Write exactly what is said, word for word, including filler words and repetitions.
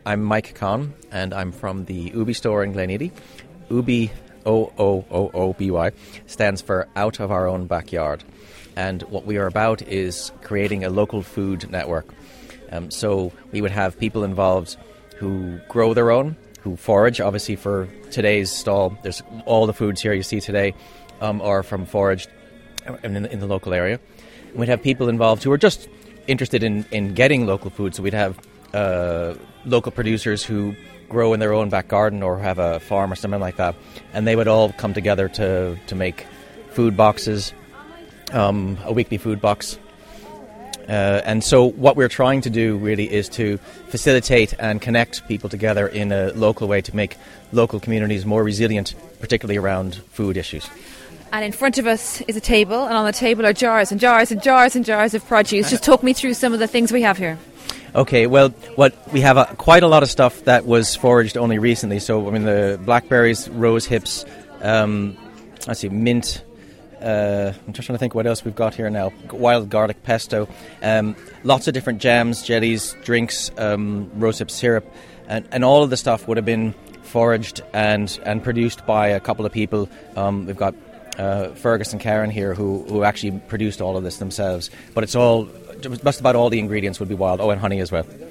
I'm Mike Conn, and I'm from the Ubi store in Gleneedy. Ubi, O O O O B Y, stands for Out of Our Own Backyard. And what we are about is creating a local food network. Um, so we would have people involved who grow their own, who forage. Obviously, for today's stall, there's all the foods here you see today um, are from foraged in, in the local area. And we'd have people involved who are just interested in, in getting local food. So we'd have uh, local producers who grow in their own back garden or have a farm or something like that. And they would all come together to, to make food boxes, um, a weekly food box. Uh, and so what we're trying to do really is to facilitate and connect people together in a local way to make local communities more resilient, particularly around food issues. And in front of us is a table, and on the table are jars and jars and jars and jars of produce. Just talk me through some of the things we have here. Okay, well, what we have a, quite a lot of stuff that was foraged only recently. So, I mean, the blackberries, rose hips, um, let's see, mint. Uh, I'm just trying to think what else we've got here now. Wild garlic pesto, um, lots of different jams, jellies, drinks, um, rosehip syrup, and, and all of the stuff would have been foraged and, and produced by a couple of people. Um, we've got uh, Fergus and Karen here who, who actually produced all of this themselves. But it's all, just about all the ingredients would be wild. Oh, and honey as well.